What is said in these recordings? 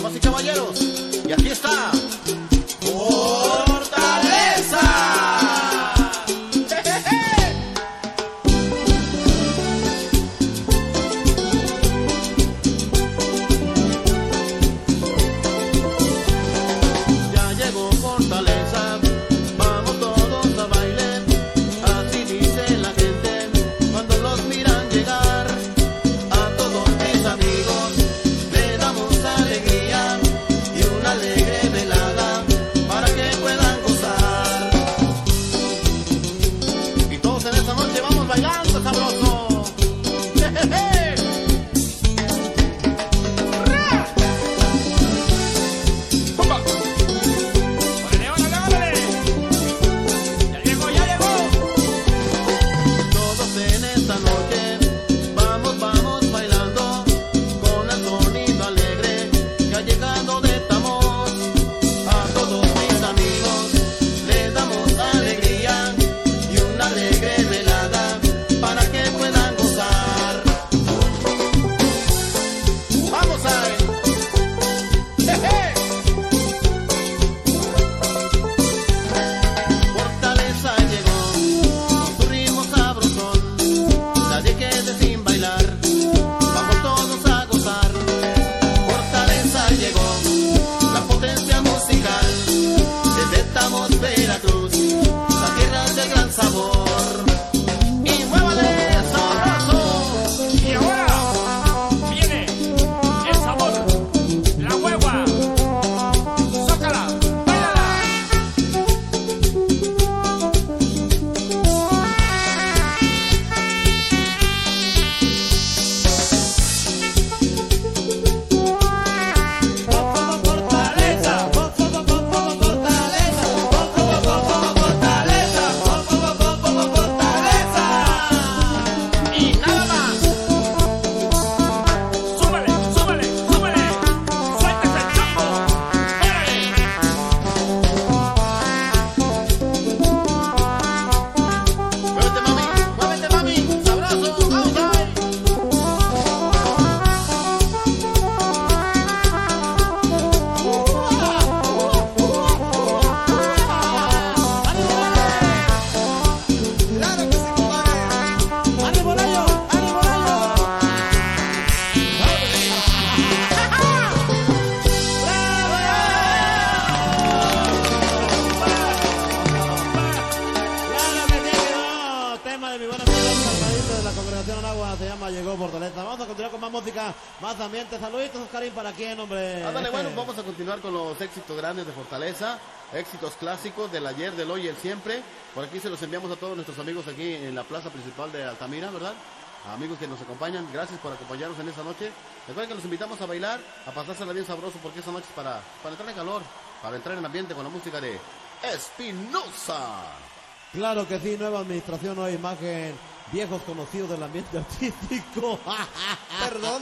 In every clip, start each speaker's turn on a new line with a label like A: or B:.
A: damas y caballeros. Y aquí está Fortaleza. Ya llegó Fortaleza, vamos todos a bailar. Así dice la gente cuando los miran llegar. A todos mis amigos le damos alegría y una alegre velada para que puedan gozar. Y todos en esta noche vamos bailando sabroso. Todos en esta noche vamos bailando con el sonido alegre que ha llegado de Tamoz. A todos mis amigos les damos alegría y una alegre velada para que puedan gozar. ¡Vamos a ver! Fortaleza llegó con su ritmo sabrosón. Nadie quede sin bailar, vamos todos a gozar. Fortaleza llegó, la potencia musical, desde Tamoz, Veracruz, la tierra del gran sabor. Y muévale sabroso.
B: Y ahora viene el sabor, la hueva. Zócala, báilala. Fortaleza, y nada más. Súbele, súbele, súbele. Suéltese el chombo. Órale.
A: Muévete mami, sabroso, vamos a ver. Claro que sí, compadre.
C: ¡Ánimo, Rayo! ¡Ánimo, Rayo! ¡Claro que sí, no! Tema de mi buen amigo Oscarín de la Congregación Aragua, se llama Llegó Fortaleza. Vamos a continuar con más música, más ambiente. Saluditos, Oscarín, ¿para quién, hombre?
A: Ándale, bueno, vamos a continuar con los éxitos grandes de Fortaleza, éxitos clásicos del ayer, del hoy y el siempre. Por aquí se los enviamos a todos nuestros amigos aquí en la plaza principal de Altamira, ¿verdad? A amigos que nos acompañan, gracias por acompañarnos en esta noche. Recuerden que los invitamos a bailar, a pasársela bien sabroso, porque esta noche es para entrar en calor, para entrar en ambiente con la música de Espinosa.
C: Claro que sí, nueva administración, nueva imagen, viejos conocidos del ambiente artístico.
A: Perdón.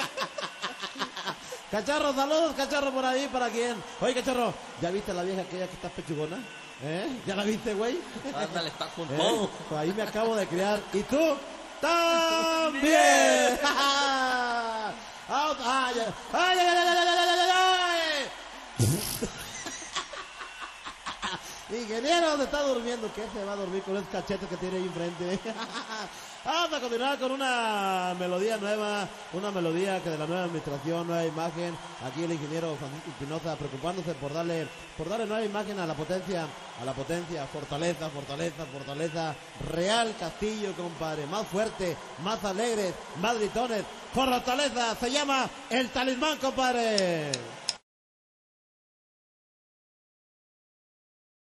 C: Cacharro, saludos, Cacharro, por ahí, ¿para quién? Oye, Cacharro, ¿ya viste a la vieja aquella que está pechugona? ¿Ya la viste, güey?
D: Ándale, está con
C: ¿Eh?
D: todo.
C: Pues ahí me acabo de criar. ¿Y tú? ¡También! ¡Ay, ay, ay, ay, ay, ay, ay! Ingeniero, se está durmiendo. ¿Qué se va a dormir con esos cachetes que tiene ahí enfrente? Vamos a continuar con una melodía nueva, una melodía que de la nueva administración, nueva imagen. Aquí el ingeniero Francisco Espinosa preocupándose por darle nueva imagen a la potencia, Fortaleza, Fortaleza, Fortaleza, Real Castillo, compadre, más fuerte, más alegres, más gritones. Fortaleza se llama El Talismán, compadre.